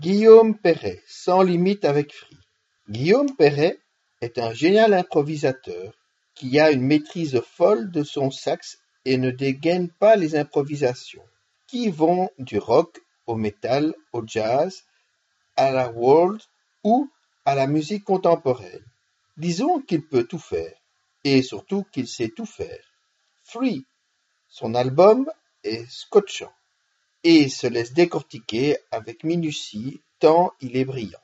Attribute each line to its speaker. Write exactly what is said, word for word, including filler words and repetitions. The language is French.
Speaker 1: Guillaume Perret, sans limite avec Free. Guillaume Perret est un génial improvisateur qui a une maîtrise folle de son sax et ne dégaine pas les improvisations, qui vont du rock au metal, au jazz, à la world ou à la musique contemporaine. Disons qu'il peut tout faire, et surtout qu'il sait tout faire. Free, son album est scotchant, et se laisse décortiquer avec minutie tant il est brillant.